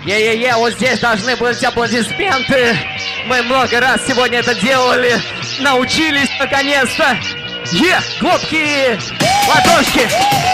Е-е-е, вот здесь должны быть аплодисменты. Мы много раз сегодня это делали. Научились наконец-то. Глотки, ладошки.